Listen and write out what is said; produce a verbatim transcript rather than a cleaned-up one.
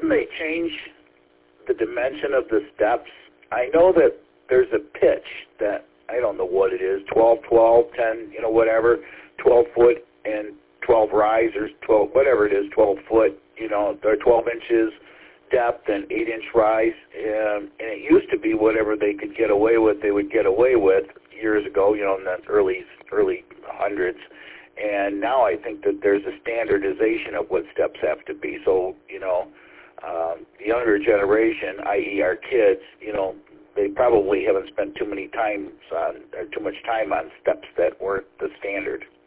shouldn't they change the dimension of the steps? I know that there's a pitch that, I don't know what it is, twelve, twelve, ten, you know, whatever, twelve foot and twelve rise, or twelve, whatever it is, twelve foot, you know, or twelve inches depth and eight inch rise. Um, and it used to be whatever they could get away with, they would get away with years ago, you know, in the early, early hundreds. And now I think that there's a standardization of what steps have to be. So, you know, um, the younger generation, that is our kids, you know, they probably haven't spent too many times on, or too much time on steps that weren't the standard.